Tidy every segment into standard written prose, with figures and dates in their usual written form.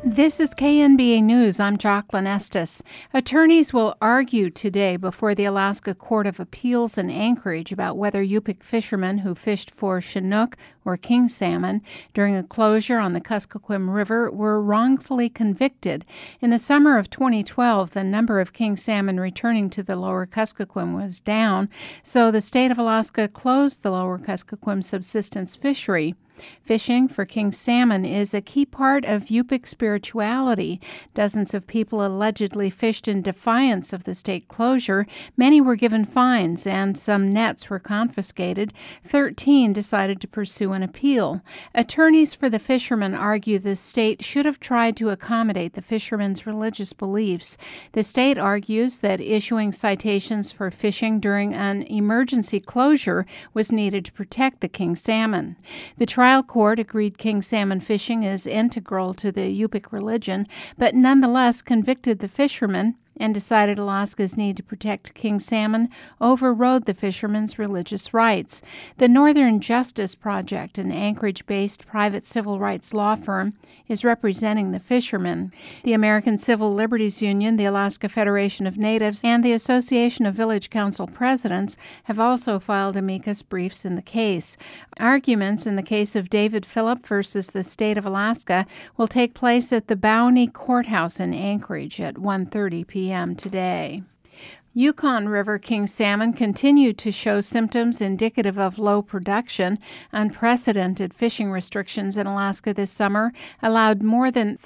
This is KNBA News. I'm Jocelyn Estes. Attorneys will argue today before the Alaska Court of Appeals in Anchorage about whether Yupik fishermen who fished for Chinook or king salmon during a closure on the Kuskokwim River were wrongfully convicted. In the summer of 2012, the number of king salmon returning to the lower Kuskokwim was down, so the state of Alaska closed the lower Kuskokwim subsistence fishery. Fishing for king salmon is a key part of Yupik spirituality. Dozens of people allegedly fished in defiance of the state closure. Many were given fines, and some nets were confiscated. 13 decided to pursue an appeal. Attorneys for the fishermen argue the state should have tried to accommodate the fishermen's religious beliefs. The state argues that issuing citations for fishing during an emergency closure was needed to protect the king salmon. The trial court agreed king salmon fishing is integral to the Yupik religion, but nonetheless convicted the fishermen and decided Alaska's need to protect king salmon overrode the fishermen's religious rights. The Northern Justice Project, an Anchorage-based private civil rights law firm, is representing the fishermen. The American Civil Liberties Union, the Alaska Federation of Natives, and the Association of Village Council Presidents have also filed amicus briefs in the case. Arguments in the case of David Phillip versus the state of Alaska will take place at the Bowney Courthouse in Anchorage at 1:30 p.m. today. Yukon River king salmon continue to show symptoms indicative of low production. Unprecedented fishing restrictions in Alaska this summer allowed more than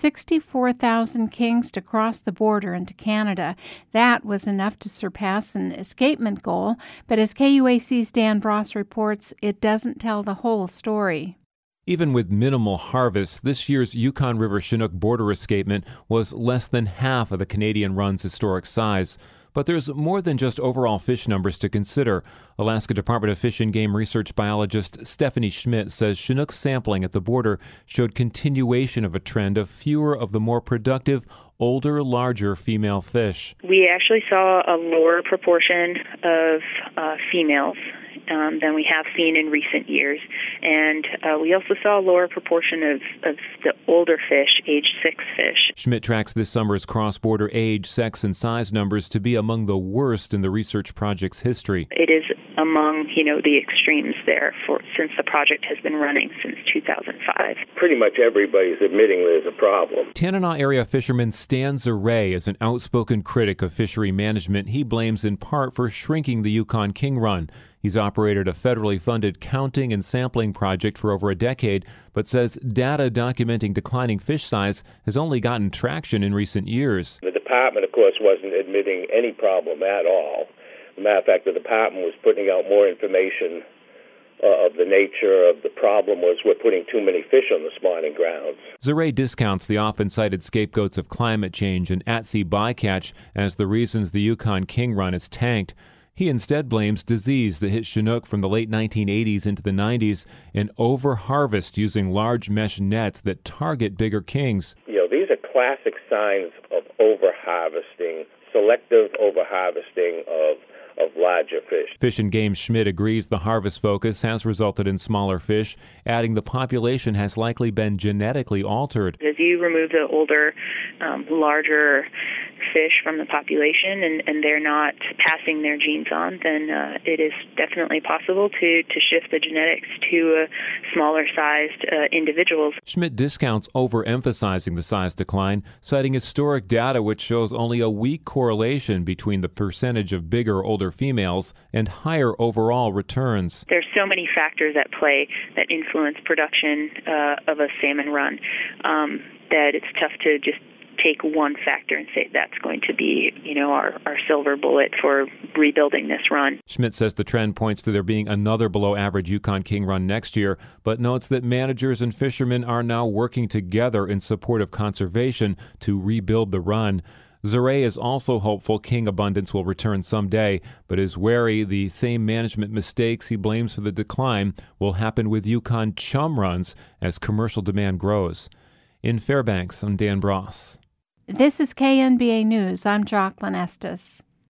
64,000 kings to cross the border into Canada. That was enough to surpass an escapement goal, but as KUAC's Dan Bross reports, it doesn't tell the whole story. Even with minimal harvests, this year's Yukon River Chinook border escapement was less than half of the Canadian run's historic size. But there's more than just overall fish numbers to consider. Alaska Department of Fish and Game research biologist Stephanie Schmidt says Chinook sampling at the border showed continuation of a trend of fewer of the more productive, older, larger female fish. We actually saw a lower proportion of females than we have seen in recent years. And we also saw a lower proportion of the older fish, age 6 fish. Schmidt tracks this summer's cross-border age, sex, and size numbers to be among the worst in the research project's history. It is among, the extremes there since the project has been running since 2005. Pretty much everybody's admitting there's a problem. Tanana area fisherman Stan Zaray is an outspoken critic of fishery management he blames in part for shrinking the Yukon King Run. He's operated a federally funded counting and sampling project for over a decade, but says data documenting declining fish size has only gotten traction in recent years. The department, of course, wasn't admitting any problem at all. As a matter of fact, the department was putting out more information of the nature of the problem was we're putting too many fish on the spawning grounds. Zaray discounts the often-cited scapegoats of climate change and at-sea bycatch as the reasons the Yukon King Run is tanked. He instead blames disease that hit Chinook from the late 1980s into the 90s and over-harvest using large mesh nets that target bigger kings. These are classic signs of over-harvesting, selective over-harvesting of larger fish. Fish and Game Schmidt agrees the harvest focus has resulted in smaller fish, adding the population has likely been genetically altered. As you remove the older, larger fish from the population and they're not passing their genes on, then it is definitely possible to shift the genetics to smaller-sized individuals. Schmidt discounts overemphasizing the size decline, citing historic data which shows only a weak correlation between the percentage of bigger, older females and higher overall returns. There's so many factors at play that influence production of a salmon run that it's tough to just take one factor and say that's going to be, our silver bullet for rebuilding this run. Schmidt says the trend points to there being another below-average Yukon King Run next year, but notes that managers and fishermen are now working together in support of conservation to rebuild the run. Zaray is also hopeful king abundance will return someday, but is wary the same management mistakes he blames for the decline will happen with Yukon chum runs as commercial demand grows. In Fairbanks, I'm Dan Bross. This is KNBA News. I'm Jocelyn Estes.